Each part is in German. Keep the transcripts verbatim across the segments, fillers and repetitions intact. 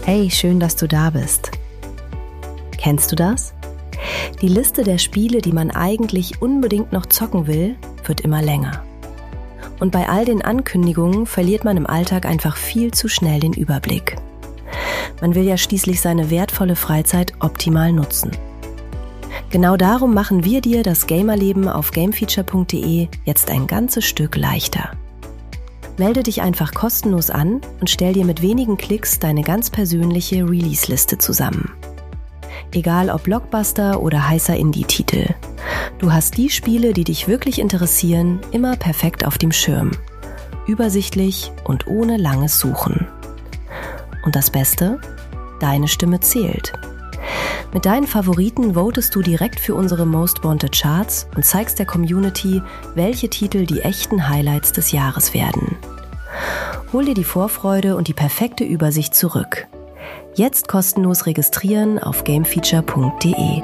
Hey, schön, dass du da bist. Kennst du das? Die Liste der Spiele, die man eigentlich unbedingt noch zocken will, wird immer länger. Und bei all den Ankündigungen verliert man im Alltag einfach viel zu schnell den Überblick. Man will ja schließlich seine wertvolle Freizeit optimal nutzen. Genau darum machen wir dir das Gamerleben auf gamefeature punkt de jetzt ein ganzes Stück leichter. Melde dich einfach kostenlos an und stell dir mit wenigen Klicks deine ganz persönliche Release-Liste zusammen. Egal ob Blockbuster oder heißer Indie-Titel. Du hast die Spiele, die dich wirklich interessieren, immer perfekt auf dem Schirm. Übersichtlich und ohne langes Suchen. Und das Beste? Deine Stimme zählt. Mit deinen Favoriten votest du direkt für unsere Most Wanted Charts und zeigst der Community, welche Titel die echten Highlights des Jahres werden. Hol dir die Vorfreude und die perfekte Übersicht zurück. Jetzt kostenlos registrieren auf gamefeature punkt de.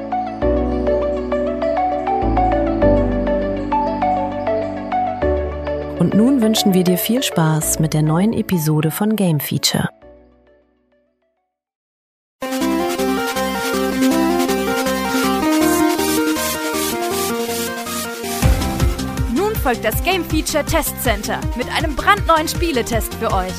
Und nun wünschen wir dir viel Spaß mit der neuen Episode von Game Feature. Folgt das Game Feature Test Center mit einem brandneuen Spieletest für euch.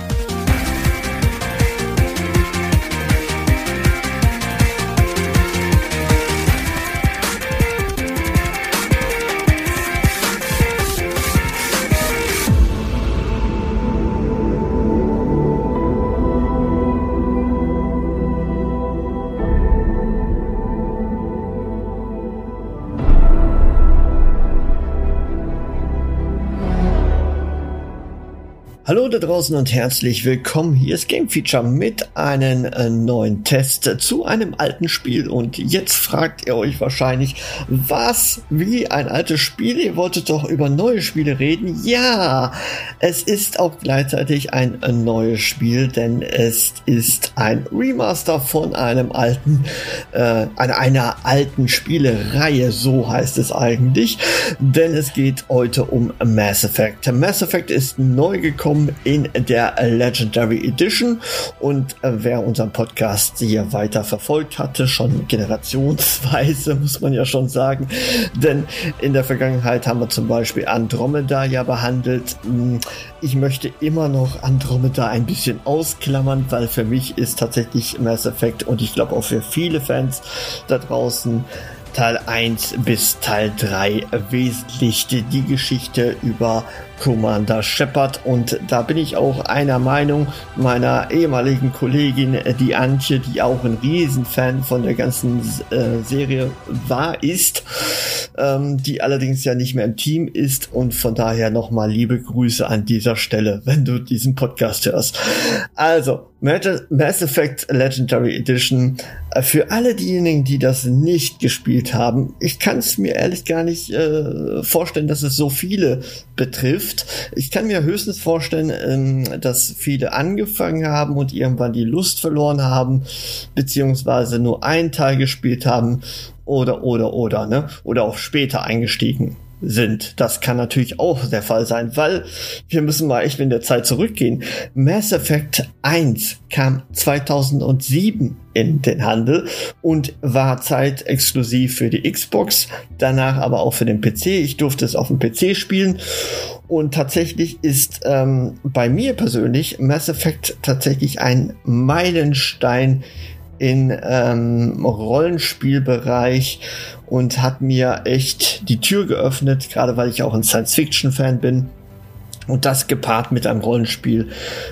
Hallo da draußen und herzlich willkommen. Hier ist Game Feature mit einem äh, neuen Test zu einem alten Spiel. Und jetzt fragt ihr euch wahrscheinlich, was, wie ein altes Spiel? Ihr wolltet doch über neue Spiele reden? Ja, es ist auch gleichzeitig ein äh, neues Spiel, denn es ist ein Remaster von einem alten, äh, einer, einer alten Spielereihe, so heißt es eigentlich. Denn es geht heute um Mass Effect. Mass Effect ist neu gekommen in der Legendary Edition und äh, wer unseren Podcast hier weiter verfolgt hatte, schon generationsweise, muss man ja schon sagen, denn in der Vergangenheit haben wir zum Beispiel Andromeda ja behandelt. Ich möchte immer noch Andromeda ein bisschen ausklammern, weil für mich ist tatsächlich Mass Effect und ich glaube auch für viele Fans da draußen Teil eins bis Teil drei wesentlich die Geschichte über Commander Shepard, und da bin ich auch einer Meinung meiner ehemaligen Kollegin, die Antje, die auch ein Riesenfan von der ganzen äh, Serie war, ist, ähm, die allerdings ja nicht mehr im Team ist, und von daher nochmal liebe Grüße an dieser Stelle, wenn du diesen Podcast hörst. Also, Mass Effect Legendary Edition, äh, für alle diejenigen, die das nicht gespielt haben, ich kann es mir ehrlich gar nicht äh, vorstellen, dass es so viele betrifft. Ich kann mir höchstens vorstellen, ähm, dass viele angefangen haben und irgendwann die Lust verloren haben, beziehungsweise nur einen Teil gespielt haben oder, oder, oder, ne? Oder auch später eingestiegen sind. Das kann natürlich auch der Fall sein, weil wir müssen mal echt in der Zeit zurückgehen. Mass Effect eins kam zweitausendsieben in den Handel und war zeitexklusiv für die Xbox, danach aber auch für den P C. Ich durfte es auf dem P C spielen und tatsächlich ist ähm, bei mir persönlich Mass Effect tatsächlich ein Meilenstein in ähm, Rollenspielbereich und hat mir echt die Tür geöffnet, gerade weil ich auch ein Science-Fiction-Fan bin. Und das gepaart mit einem Rollenspiel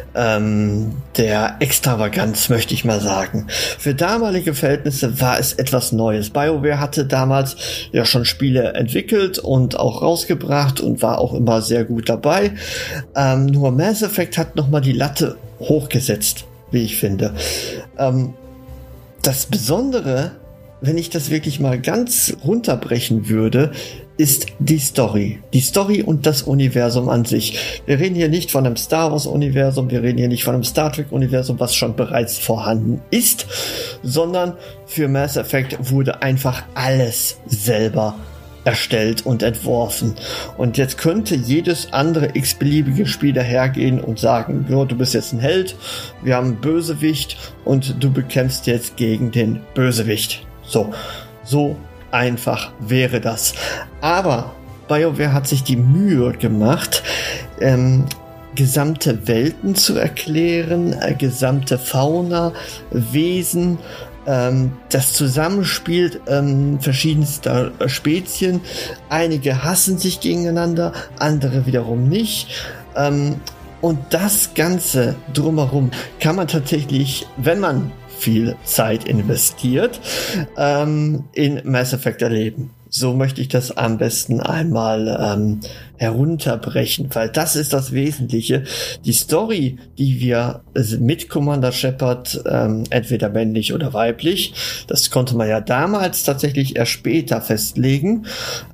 ähm, der Extravaganz, möchte ich mal sagen. Für damalige Verhältnisse war es etwas Neues. BioWare hatte damals ja schon Spiele entwickelt und auch rausgebracht und war auch immer sehr gut dabei. Ähm, nur Mass Effect hat nochmal die Latte hochgesetzt, wie ich finde. Ähm, das Besondere, wenn ich das wirklich mal ganz runterbrechen würde, ist die Story. Die Story und das Universum an sich. Wir reden hier nicht von einem Star Wars Universum, wir reden hier nicht von einem Star Trek Universum, was schon bereits vorhanden ist, sondern für Mass Effect wurde einfach alles selber erstellt und entworfen. Und jetzt könnte jedes andere x-beliebige Spiel dahergehen und sagen, ja, du bist jetzt ein Held, wir haben einen Bösewicht und du bekämpfst jetzt gegen den Bösewicht. So, so einfach wäre das. Aber BioWare hat sich die Mühe gemacht, ähm, gesamte Welten zu erklären, äh, gesamte Fauna, Wesen, ähm, das Zusammenspiel ähm, verschiedenster äh, Spezien. Einige hassen sich gegeneinander, andere wiederum nicht. Ähm, und das Ganze drumherum kann man tatsächlich, wenn man viel Zeit investiert, ähm, in Mass Effect erleben. So möchte ich das am besten einmal ähm, herunterbrechen, weil das ist das Wesentliche. Die Story, die wir mit Commander Shepard, ähm, entweder männlich oder weiblich, das konnte man ja damals tatsächlich erst später festlegen,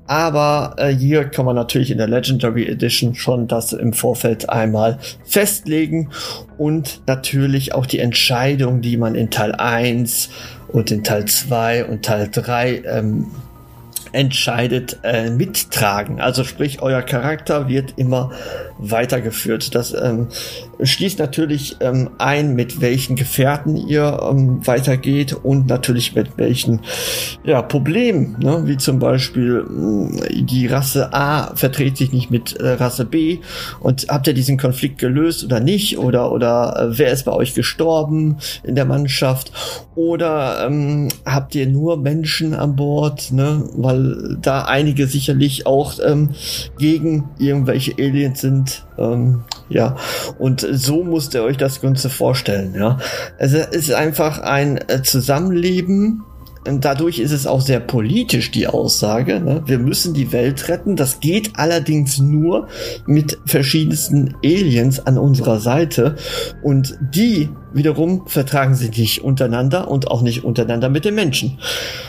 aber äh, hier kann man natürlich in der Legendary Edition schon das im Vorfeld einmal festlegen und natürlich auch die Entscheidung, die man in Teil eins und in Teil zwei und Teil drei ähm, entscheidet, äh, mittragen. Also sprich, euer Charakter wird immer weitergeführt. Das ähm, schließt natürlich ähm, ein, mit welchen Gefährten ihr ähm, weitergeht und natürlich mit welchen ja, Problemen, ne? Wie zum Beispiel mh, die Rasse A verträgt sich nicht mit äh, Rasse B und habt ihr diesen Konflikt gelöst oder nicht? Oder, oder äh, wer ist bei euch gestorben in der Mannschaft? Oder ähm, habt ihr nur Menschen an Bord, ne? Weil da einige sicherlich auch ähm, gegen irgendwelche Aliens sind, ähm, ja, und so müsst ihr euch das Ganze vorstellen, ja. Es ist einfach ein äh, Zusammenleben, und dadurch ist es auch sehr politisch, die Aussage, ne? Wir müssen die Welt retten, das geht allerdings nur mit verschiedensten Aliens an unserer Seite und die wiederum vertragen sich nicht untereinander und auch nicht untereinander mit den Menschen.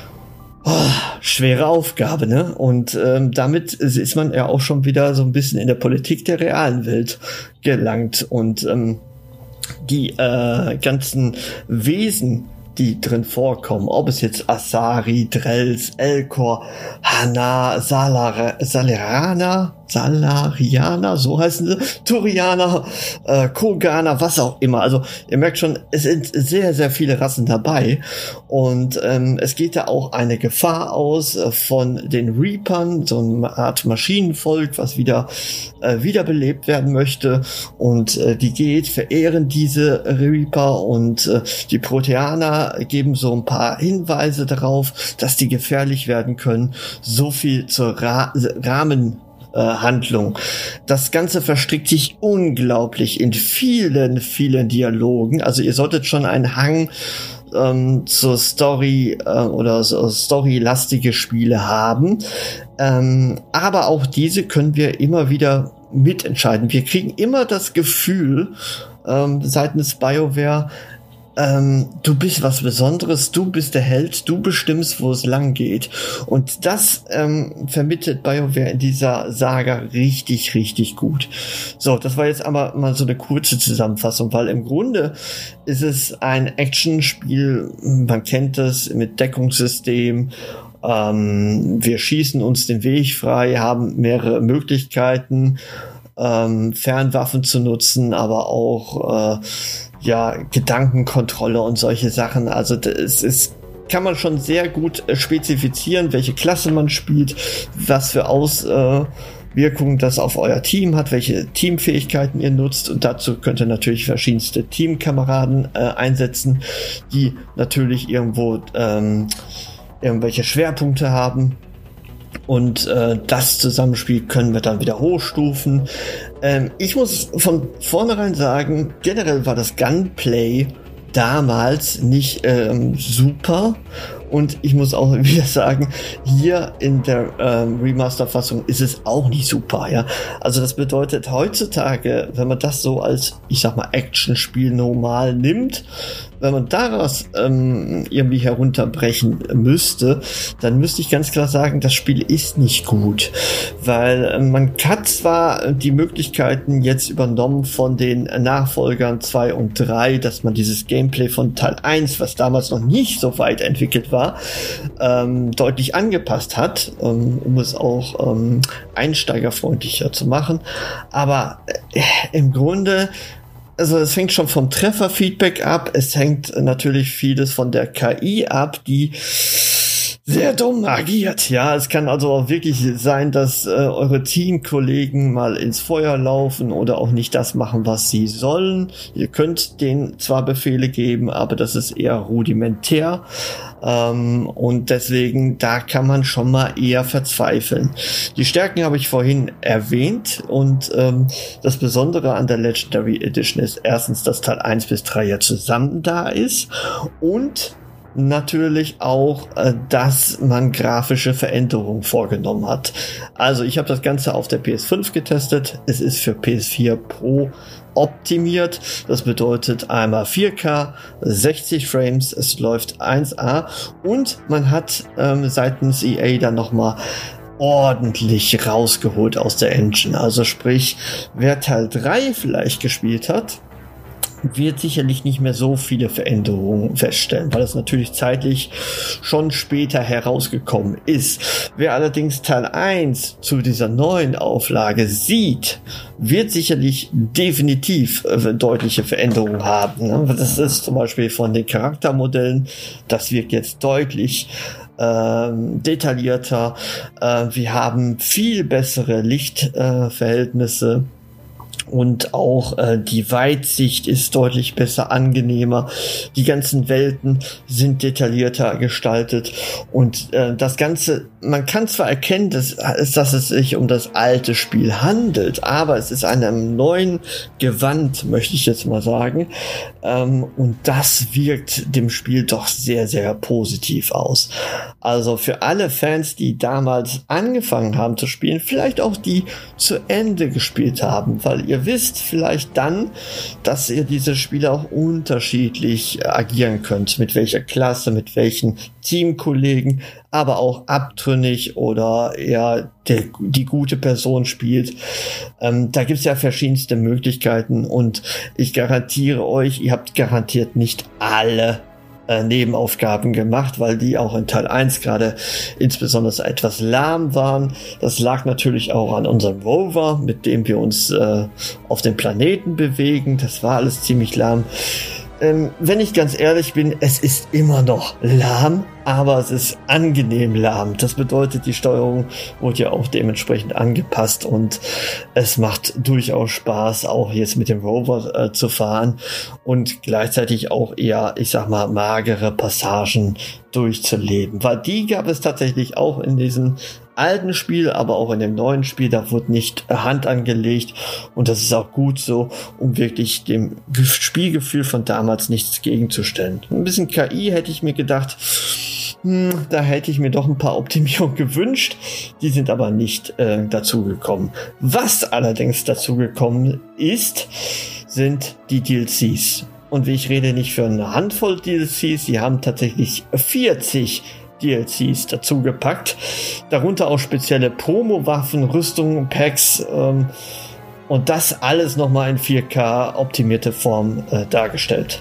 Oh, schwere Aufgabe, ne? Und ähm, damit ist man ja auch schon wieder so ein bisschen in der Politik der realen Welt gelangt. Und ähm, die äh, ganzen Wesen, die drin vorkommen, ob es jetzt Asari, Drells, Elcor, Hana, Salar, Salerana, Salarianer, so heißen sie, Turianer, äh, Koganer, was auch immer. Also ihr merkt schon, es sind sehr, sehr viele Rassen dabei und ähm, es geht da auch eine Gefahr aus äh, von den Reapern, so eine Art Maschinenvolk, was wieder äh, wiederbelebt werden möchte und äh, die geht, verehren diese Reaper und äh, die Proteaner geben so ein paar Hinweise darauf, dass die gefährlich werden können. So viel zur Ra- Rahmen Handlung. Das Ganze verstrickt sich unglaublich in vielen, vielen Dialogen. Also ihr solltet schon einen Hang ähm, zur Story äh, oder so storylastige Spiele haben. Ähm, aber auch diese können wir immer wieder mitentscheiden. Wir kriegen immer das Gefühl ähm, seitens BioWare, Ähm, du bist was Besonderes, du bist der Held, du bestimmst, wo es lang geht. Und das ähm, vermittelt BioWare in dieser Saga richtig, richtig gut. So, das war jetzt aber mal so eine kurze Zusammenfassung, weil im Grunde ist es ein Actionspiel, man kennt es mit Deckungssystem, ähm, wir schießen uns den Weg frei, haben mehrere Möglichkeiten, ähm, Fernwaffen zu nutzen, aber auch äh, ja, Gedankenkontrolle und solche Sachen. Also es ist, kann man schon sehr gut äh, spezifizieren, welche Klasse man spielt, was für Auswirkungen äh, das auf euer Team hat, welche Teamfähigkeiten ihr nutzt und dazu könnt ihr natürlich verschiedenste Teamkameraden äh, einsetzen, die natürlich irgendwo ähm, irgendwelche Schwerpunkte haben. Und äh, das Zusammenspiel können wir dann wieder hochstufen. Ähm, ich muss von vornherein sagen, generell war das Gunplay damals nicht ähm, super. Und ich muss auch wieder sagen, hier in der ähm, Remaster-Fassung ist es auch nicht super, ja. Also das bedeutet heutzutage, wenn man das so als, ich sag mal, Actionspiel normal nimmt, wenn man daraus ähm, irgendwie herunterbrechen müsste, dann müsste ich ganz klar sagen, das Spiel ist nicht gut, weil äh, man hat zwar die Möglichkeiten jetzt übernommen von den Nachfolgern zwei und drei, dass man dieses Gameplay von Teil eins, was damals noch nicht so weit entwickelt war, ähm, deutlich angepasst hat, ähm, um es auch ähm, einsteigerfreundlicher zu machen, aber äh, im Grunde, also es hängt schon vom Trefferfeedback ab, es hängt natürlich vieles von der K I ab, die sehr dumm agiert. Ja, es kann also auch wirklich sein, dass äh, eure Teamkollegen mal ins Feuer laufen oder auch nicht das machen, was sie sollen. Ihr könnt denen zwar Befehle geben, aber das ist eher rudimentär. Ähm, und deswegen, da kann man schon mal eher verzweifeln. Die Stärken habe ich vorhin erwähnt und ähm, das Besondere an der Legendary Edition ist erstens, dass Teil eins bis drei ja zusammen da ist und natürlich auch, äh, dass man grafische Veränderungen vorgenommen hat. Also ich habe das Ganze auf der P S fünf getestet. Es ist für P S vier Pro optimiert. Das bedeutet einmal vier K, sechzig Frames, es läuft eins A und man hat ähm, seitens E A dann nochmal ordentlich rausgeholt aus der Engine. Also sprich, wer Teil drei vielleicht gespielt hat, wird sicherlich nicht mehr so viele Veränderungen feststellen, weil es natürlich zeitlich schon später herausgekommen ist. Wer allerdings Teil eins zu dieser neuen Auflage sieht, wird sicherlich definitiv äh, deutliche Veränderungen haben. Das ist zum Beispiel von den Charaktermodellen, das wirkt jetzt deutlich Ähm, detaillierter. Äh, wir haben viel bessere Lichtverhältnisse. Äh, Und auch äh, die Weitsicht ist deutlich besser, angenehmer. Die ganzen Welten sind detaillierter gestaltet. Und äh, das Ganze, man kann zwar erkennen, dass, dass es sich um das alte Spiel handelt, aber es ist einem neuen Gewand, möchte ich jetzt mal sagen. Ähm, und das wirkt dem Spiel doch sehr, sehr positiv aus. Also für alle Fans, die damals angefangen haben zu spielen, vielleicht auch die zu Ende gespielt haben, weil ihr wisst vielleicht dann, dass ihr diese Spiele auch unterschiedlich agieren könnt, mit welcher Klasse, mit welchen Teamkollegen, aber auch abtrünnig oder eher der, die gute Person spielt. Ähm, da gibt's ja verschiedenste Möglichkeiten und ich garantiere euch, ihr habt garantiert nicht alle Äh, Nebenaufgaben gemacht, weil die auch in Teil eins gerade insbesondere etwas lahm waren. Das lag natürlich auch an unserem Rover, mit dem wir uns äh, auf dem Planeten bewegen. Das war alles ziemlich lahm. Ähm, wenn ich ganz ehrlich bin, es ist immer noch lahm, aber es ist angenehm lahm. Das bedeutet, die Steuerung wurde ja auch dementsprechend angepasst und es macht durchaus Spaß, auch jetzt mit dem Rover äh, zu fahren und gleichzeitig auch eher, ich sag mal, magere Passagen durchzuleben. Weil die gab es tatsächlich auch in diesem alten Spiel, aber auch in dem neuen Spiel, da wurde nicht Hand angelegt und das ist auch gut so, um wirklich dem Spielgefühl von damals nichts gegenzustellen. Ein bisschen K I hätte ich mir gedacht, hm, da hätte ich mir doch ein paar Optimierungen gewünscht, die sind aber nicht äh, dazu gekommen. Was allerdings dazu gekommen ist, sind die D L Cs. Und wie ich rede, nicht für eine Handvoll D L Cs, sie haben tatsächlich vierzig D L Cs dazu gepackt, darunter auch spezielle Promo-Waffen, Rüstungen, Packs ähm, und das alles nochmal in vier K optimierte Form äh, dargestellt.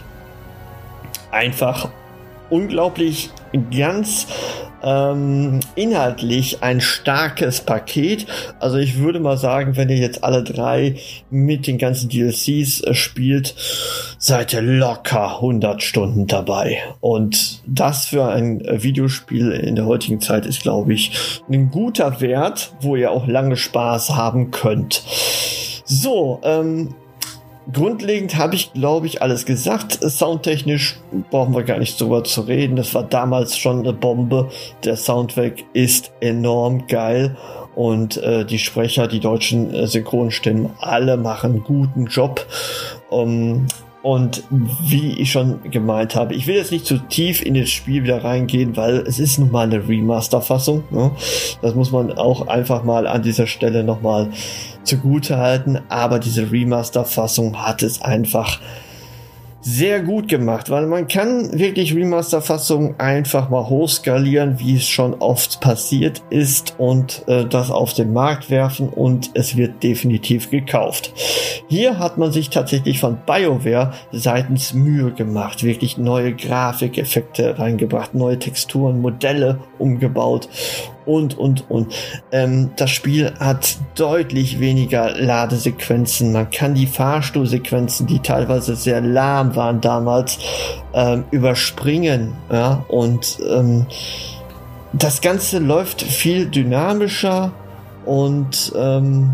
Einfach unglaublich, ganz ähm, inhaltlich ein starkes Paket. Also ich würde mal sagen, wenn ihr jetzt alle drei mit den ganzen D L Cs äh, spielt, seid ihr locker hundert Stunden dabei. Und das für ein äh, Videospiel in der heutigen Zeit ist, glaube ich, ein guter Wert, wo ihr auch lange Spaß haben könnt. So, ähm, grundlegend habe ich, glaube ich, alles gesagt. Soundtechnisch brauchen wir gar nicht drüber zu reden. Das war damals schon eine Bombe. Der Soundtrack ist enorm geil. Und äh, die Sprecher, die deutschen äh, Synchronstimmen, alle machen einen guten Job. Um, und wie ich schon gemeint habe, ich will jetzt nicht zu tief in das Spiel wieder reingehen, weil es ist nun mal eine Remaster-Fassung. Ne? Das muss man auch einfach mal an dieser Stelle nochmal zugute halten. Aber diese Remaster-Fassung hat es einfach sehr gut gemacht, weil man kann wirklich Remaster-Fassungen einfach mal hochskalieren, wie es schon oft passiert ist, und äh, das auf den Markt werfen, und es wird definitiv gekauft. Hier hat man sich tatsächlich von BioWare seitens Mühe gemacht, wirklich neue Grafikeffekte reingebracht, neue Texturen, Modelle umgebaut und, und, und. Ähm, das Spiel hat deutlich weniger Ladesequenzen. Man kann die Fahrstuhlsequenzen, die teilweise sehr lahm waren damals, ähm, überspringen. Ja? Und ähm, das Ganze läuft viel dynamischer und ähm,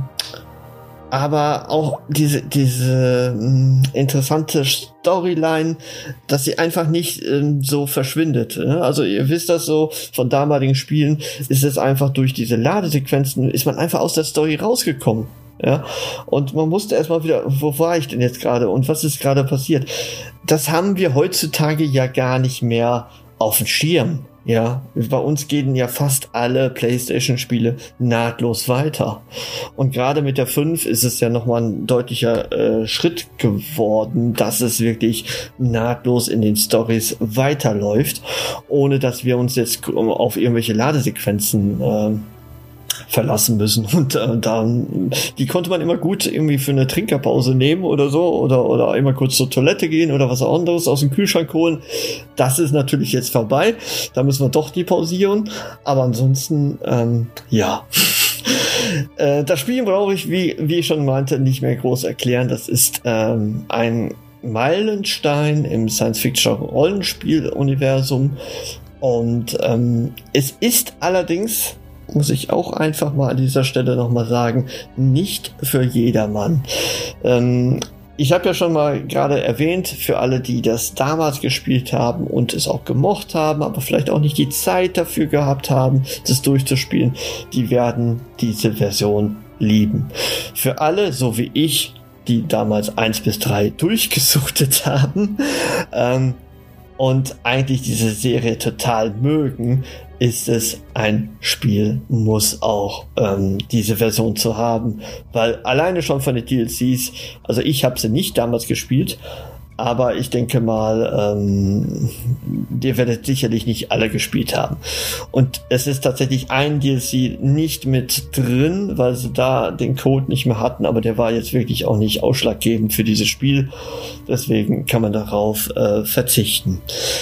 aber auch diese diese mh, interessante Storyline, dass sie einfach nicht ähm, so verschwindet. Ne? Also ihr wisst das so, von damaligen Spielen ist es einfach durch diese Ladesequenzen, ist man einfach aus der Story rausgekommen. Ja? Und man musste erstmal wieder, wo war ich denn jetzt gerade und was ist gerade passiert? Das haben wir heutzutage ja gar nicht mehr auf dem Schirm. Ja, bei uns gehen ja fast alle PlayStation-Spiele nahtlos weiter. Und gerade mit der fünf ist es ja nochmal ein deutlicher äh, Schritt geworden, dass es wirklich nahtlos in den Storys weiterläuft, ohne dass wir uns jetzt auf irgendwelche Ladesequenzen äh, verlassen müssen. Und äh, dann, die konnte man immer gut irgendwie für eine Trinkerpause nehmen oder so, oder oder immer kurz zur Toilette gehen oder was anderes aus dem Kühlschrank holen. Das ist natürlich jetzt vorbei. Da müssen wir doch die pausieren. Aber ansonsten, ähm, ja. äh, das Spiel brauche ich, wie, wie ich schon meinte, nicht mehr groß erklären. Das ist ähm, ein Meilenstein im Science-Fiction-Rollenspiel-Universum. Und ähm, es ist allerdings, muss ich auch einfach mal an dieser Stelle nochmal sagen, nicht für jedermann. Ähm, ich habe ja schon mal gerade erwähnt, für alle, die das damals gespielt haben und es auch gemocht haben, aber vielleicht auch nicht die Zeit dafür gehabt haben, das durchzuspielen, die werden diese Version lieben. Für alle, so wie ich, die damals eins bis drei durchgesuchtet haben, ähm, und eigentlich diese Serie total mögen, ist es ein Spiel, muss auch ähm, diese Version zu haben, weil alleine schon von den D L Cs, also ich habe sie nicht damals gespielt, aber ich denke mal, ähm, ihr werdet sicherlich nicht alle gespielt haben. Und es ist tatsächlich ein D L C nicht mit drin, weil sie da den Code nicht mehr hatten, aber der war jetzt wirklich auch nicht ausschlaggebend für dieses Spiel. Deswegen kann man darauf äh, verzichten.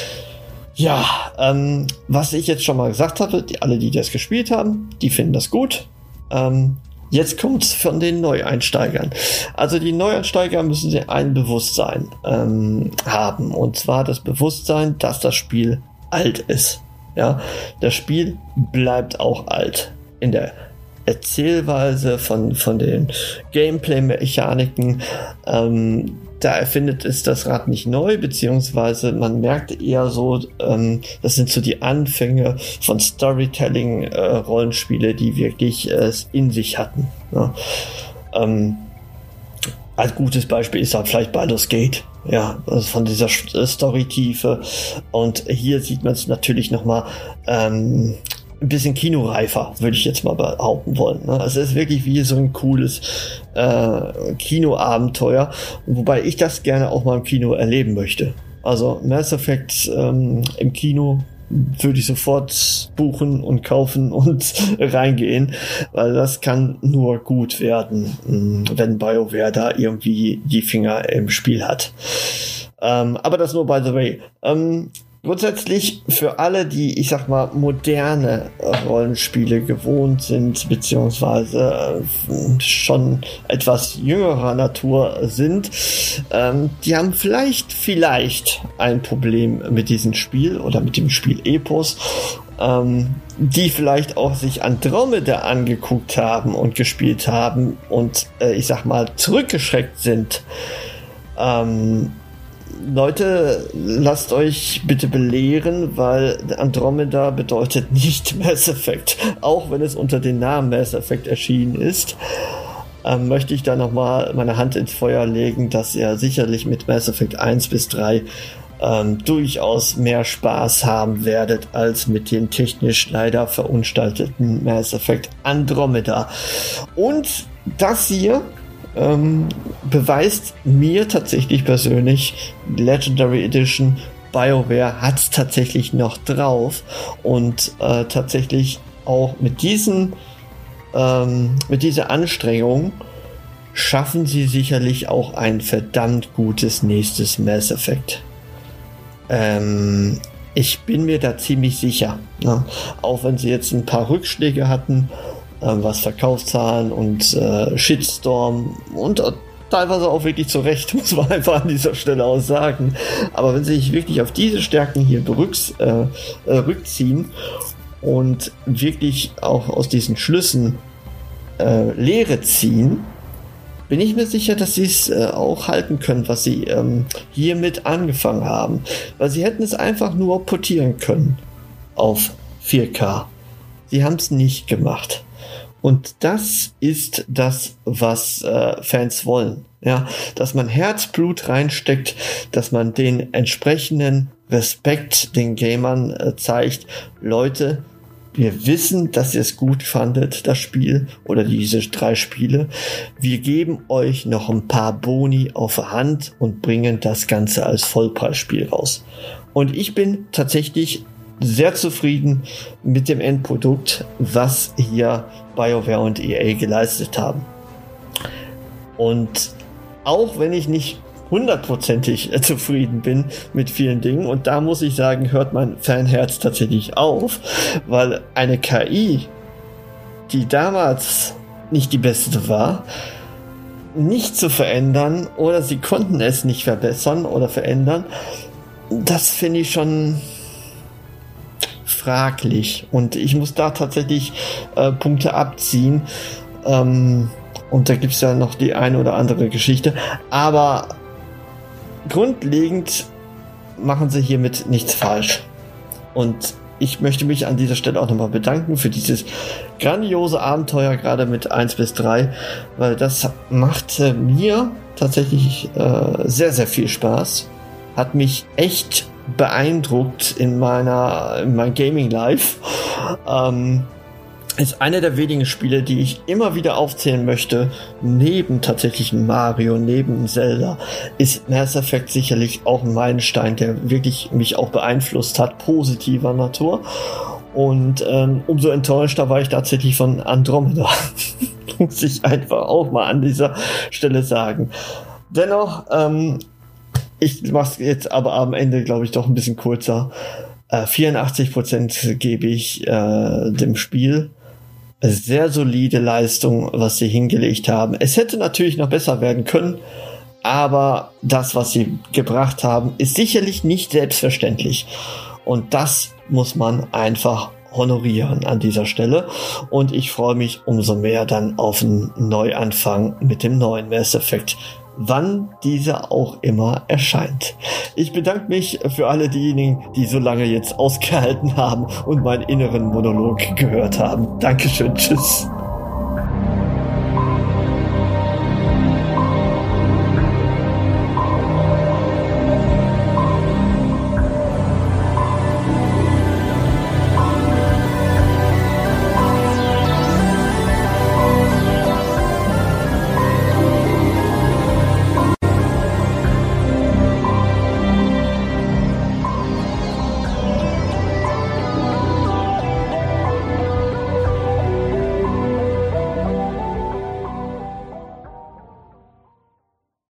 Ja, ähm, was ich jetzt schon mal gesagt habe, die, alle, die das gespielt haben, die finden das gut. Ähm, Jetzt kommt's von den Neueinsteigern. Also die Neueinsteiger müssen ein Bewusstsein ähm, haben. Und zwar das Bewusstsein, dass das Spiel alt ist. Ja, das Spiel bleibt auch alt. In der Erzählweise von, von den Gameplay-Mechaniken. Ähm, da erfindet es das Rad nicht neu, beziehungsweise man merkt eher so, ähm, das sind so die Anfänge von Storytelling-Rollenspiele, äh, die wirklich äh, es in sich hatten. Ja. Ähm, als gutes Beispiel ist da vielleicht Baldur's Gate. Ja, also von dieser Storytiefe. Und hier sieht man es natürlich nochmal ähm, ein bisschen kinoreifer, würde ich jetzt mal behaupten wollen. Also es ist wirklich wie so ein cooles äh, Kinoabenteuer, wobei ich das gerne auch mal im Kino erleben möchte. Also Mass Effect ähm, im Kino würde ich sofort buchen und kaufen und reingehen, weil das kann nur gut werden, wenn BioWare da irgendwie die Finger im Spiel hat. Ähm, aber das nur by the way. Ähm, Grundsätzlich für alle, die, ich sag mal, moderne Rollenspiele gewohnt sind, beziehungsweise äh, schon etwas jüngerer Natur sind, ähm, die haben vielleicht, vielleicht ein Problem mit diesem Spiel oder mit dem Spiel Epos, ähm, die vielleicht auch sich Andromeda angeguckt haben und gespielt haben und, äh, ich sag mal, zurückgeschreckt sind. Ähm, Leute, lasst euch bitte belehren, weil Andromeda bedeutet nicht Mass Effect. Auch wenn es unter dem Namen Mass Effect erschienen ist, ähm, möchte ich da nochmal meine Hand ins Feuer legen, dass ihr sicherlich mit Mass Effect eins bis drei ähm, durchaus mehr Spaß haben werdet, als mit dem technisch leider verunstalteten Mass Effect Andromeda. Und das hier ähm, beweist mir tatsächlich persönlich, Legendary Edition BioWare hat es tatsächlich noch drauf und äh, tatsächlich auch mit diesen ähm, mit dieser Anstrengung schaffen sie sicherlich auch ein verdammt gutes nächstes Mass Effect. Ähm, ich bin mir da ziemlich sicher, ne? Auch wenn sie jetzt ein paar Rückschläge hatten, äh, was Verkaufszahlen und äh, Shitstorm und äh, teilweise auch wirklich zu Recht, muss man einfach an dieser Stelle auch sagen. Aber wenn sie sich wirklich auf diese Stärken hier berücks, äh, äh, rückziehen und wirklich auch aus diesen Schlüssen äh, Lehre ziehen, bin ich mir sicher, dass sie es äh, auch halten können, was sie ähm, hiermit angefangen haben. Weil sie hätten es einfach nur portieren können auf vier K. Sie haben es nicht gemacht. Und das ist das, was äh, Fans wollen. Ja, dass man Herzblut reinsteckt, dass man den entsprechenden Respekt den Gamern äh, zeigt. Leute, wir wissen, dass ihr es gut fandet, das Spiel oder diese drei Spiele. Wir geben euch noch ein paar Boni auf der Hand und bringen das Ganze als Vollpreisspiel raus. Und ich bin tatsächlich sehr zufrieden mit dem Endprodukt, was hier BioWare und E A geleistet haben. Und auch wenn ich nicht hundertprozentig zufrieden bin mit vielen Dingen, und da muss ich sagen, hört mein Fanherz tatsächlich auf, weil eine K I, die damals nicht die beste war, nicht zu verändern oder sie konnten es nicht verbessern oder verändern, das finde ich schon fraglich und ich muss da tatsächlich äh, Punkte abziehen ähm, und da gibt es ja noch die eine oder andere Geschichte, aber grundlegend machen sie hiermit nichts falsch und ich möchte mich an dieser Stelle auch nochmal bedanken für dieses grandiose Abenteuer, gerade mit eins bis drei, weil das macht äh, mir tatsächlich äh, sehr, sehr viel Spaß, hat mich echt beeindruckt in meiner in meinem Gaming Life. Ähm, ist eine der wenigen Spiele, die ich immer wieder aufzählen möchte, neben tatsächlich Mario, neben Zelda, ist Mass Effect sicherlich auch ein Meilenstein, der wirklich mich auch beeinflusst hat, positiver Natur. Und ähm, umso enttäuschter war ich tatsächlich von Andromeda. Muss ich einfach auch mal an dieser Stelle sagen. Dennoch, ähm, ich mache es jetzt aber am Ende, glaube ich, doch ein bisschen kurzer. Äh, vierundachtzig Prozent gebe ich äh, dem Spiel. Sehr solide Leistung, was sie hingelegt haben. Es hätte natürlich noch besser werden können, aber das, was sie gebracht haben, ist sicherlich nicht selbstverständlich. Und das muss man einfach honorieren an dieser Stelle. Und ich freue mich umso mehr dann auf einen Neuanfang mit dem neuen Mass Effect, wann dieser auch immer erscheint. Ich bedanke mich für alle diejenigen, die so lange jetzt ausgehalten haben und meinen inneren Monolog gehört haben. Dankeschön, tschüss.